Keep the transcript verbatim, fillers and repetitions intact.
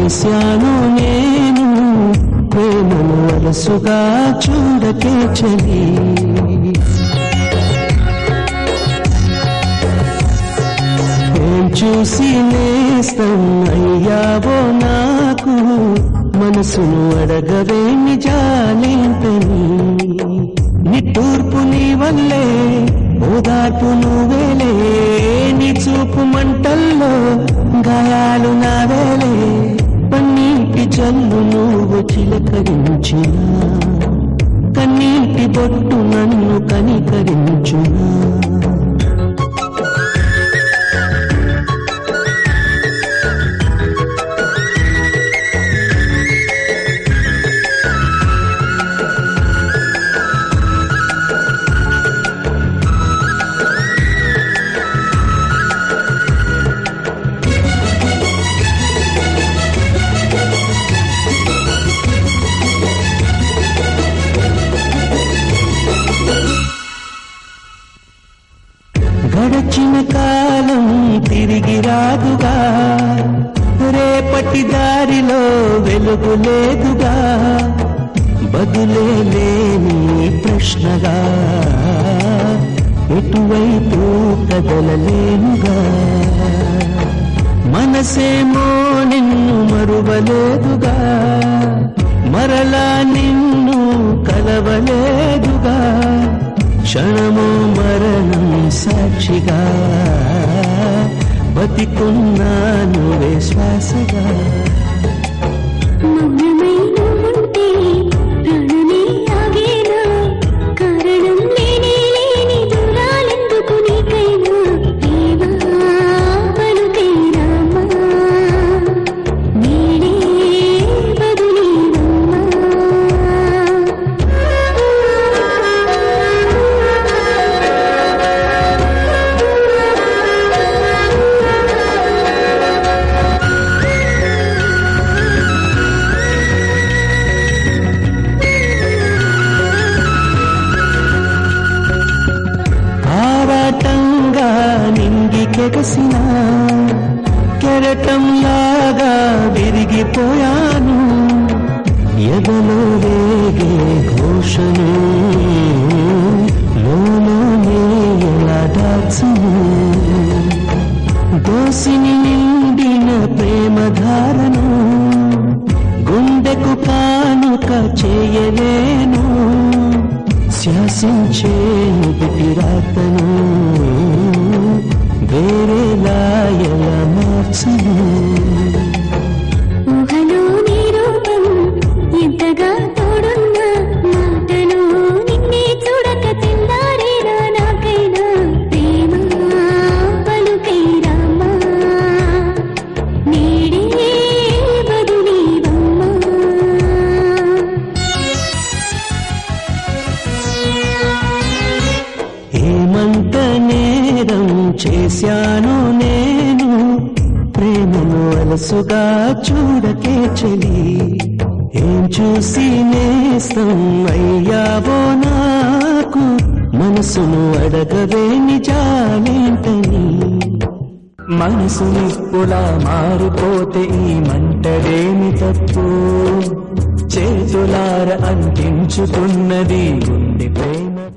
చేశాను నేను ప్రేమను అలసుగా చూడకే చలి ఏం చూసి నేస్తం అయ్యావో నాకు మనసును అడగవే నిజాలేంటని నిట్టూర్పు నీ వల్లే ఓదార్పు నువ్వేలే నీ చూపు మంటల్లో గాయాలు నావేలే పన్నీటి జల్లు నువ్వు చిలకరించునా కన్నీటి బొట్టు నన్ను కనికరించునా గడచిన కాలం తిరిగి రాదుగా రేపటి దారిలో వెలుగు లేదుగా బదులే లేని ప్రశ్నగా ఎటువైపు కదలలేనుగా మనసేమో నిన్ను మరువలేదుగా మరలా నిన్ను కలవలేదుగా క్షణము మరణం సాక్షిగా బతికున్నాను శ్వాసగా నింగికెగసిన కెరటంలాగా విరిగిపోయాను ఎదలో రేగే ఘోషను లోలోనే ఎలా దాచను దోసిని నిండిన ప్రేమధారను గుండెకు కానుక చేయలేను శాసించే పిటిరాతను వేరేలా ఎలా మార్చను ఊహలో నీ రూపం ఎంతగా తోడున్నా మాటలు నిన్నే చూడక తెల్లారేనా నాకైనా ప్రేమ పలుకై రామా నీడే బదులీవమ్మా ఏమంత నేరం చేశాను నేను ప్రేమను అలసుగా చూడకే చలి ఏం చూసి నేస్తం అయ్యావో నాకు మనసును అడగవే నిజాలేంటని మనసు నిప్పులా మారిపోతే ఈ మంటడేమి తప్పు చేతులార అంటించుతున్నది గుండె ప్రేమ